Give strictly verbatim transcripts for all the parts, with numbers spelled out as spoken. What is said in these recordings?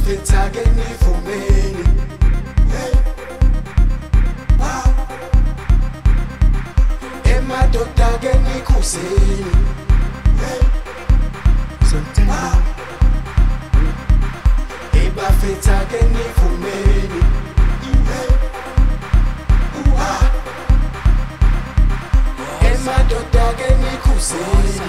ebafetha ke nivumeni. Hey. Ah. Emadoda ke nikhuzeni. Hey. Ah. Ebafetha ke nivumeni. Hey. Ah. Emadoda ke nikhuzeni.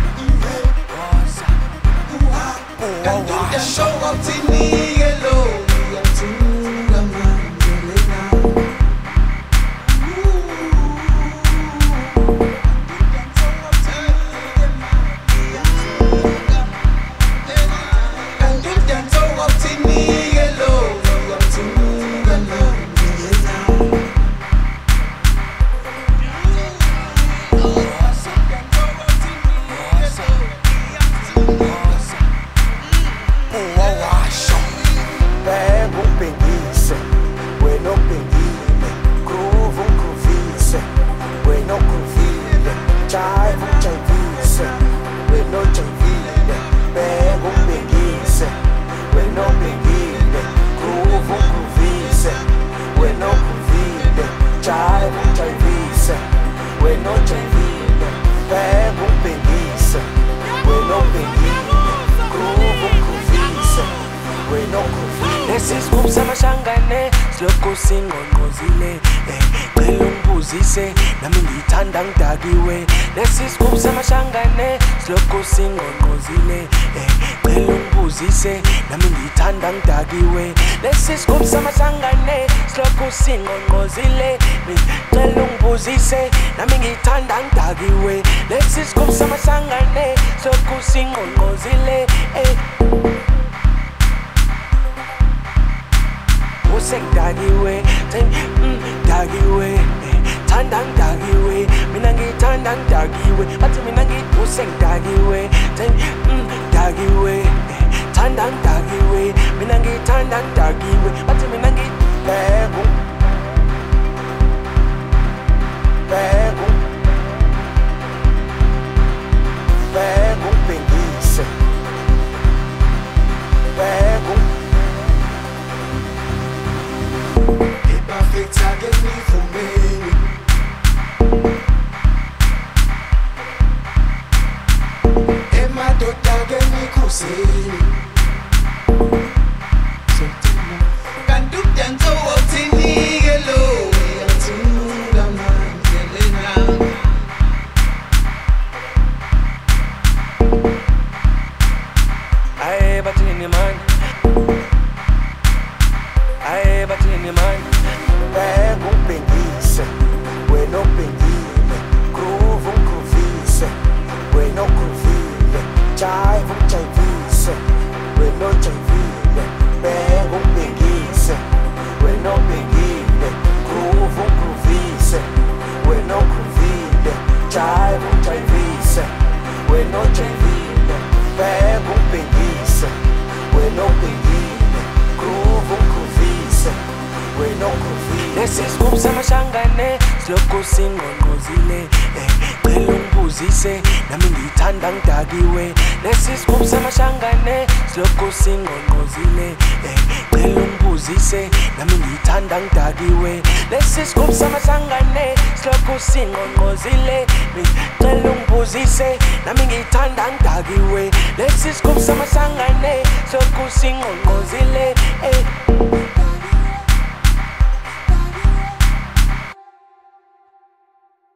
Kanti uyanto wawuthini-ke lo, uyamthula manje lena. Kanti uyanto wawuthini-ke lo, uyamthula manje lena. Pega um penguice, we no penguile, groove um cruvice, we no cruvile, chive um chivice, we no chivile. Pega um penguice, we no penguile, groove um cruvice, we no cruvile, chive um chivice, we no chivile. Pega um penguice, we no penguile, groove um cruvice, we no cruvile. Lesisigubhu samashangane silokhu singqongqozile, eh cela ungibuzise nami ngithanda ngidakiwe. Lesisigubhu samashangane silokhu singqongqozile, eh cela ungibuzise nami ngithanda ngidakiwe. Lesisigubhu samashangane silokhu singqongqozile, cela ungibuzise nami ngithanda ngidakiwe. Lesisigubhu samashangane silokhu singqongqozile, eh Dagiwe, dagiwe, thanda dagiwe, mina ngithanda dagiwe, bathi mina ngiduse dagiwe, dagiwe, thanda dagiwe, mina ngithanda dagiwe, bathi mina ngidego, pego, pego um penguice, pego. Ebafetha ke nivumeni. Emadoda ke nikhuzeni. Kanti uyanto wawuthini-ke lo, uyamthula manje lena. aye bathini man, aye bathini man. Pega um penguice, we no penguile, groove um cruvice, we no cruvile, chive um chivice, we no chivile. Pega um penguice, we no penguile, groove um cruvice, we no cruvile, chive um chivice, we no chivile. Pega um penguice, we no penguile, groove um cruvice, we no cruvile. Lesisigubhu samashangane silokhu singqongqozile, eh cela ungibuzise nami ngithanda ngidakiwe. Lesisigubhu samashangane silokhu singqongqozile, eh cela ungibuzise nami ngithanda ngidakiwe. Lesisigubhu samashangane silokhu singqongqozile, cela ungibuzise nami ngithanda ngidakiwe. Lesisigubhu samashangane silokhu singqongqozile, eh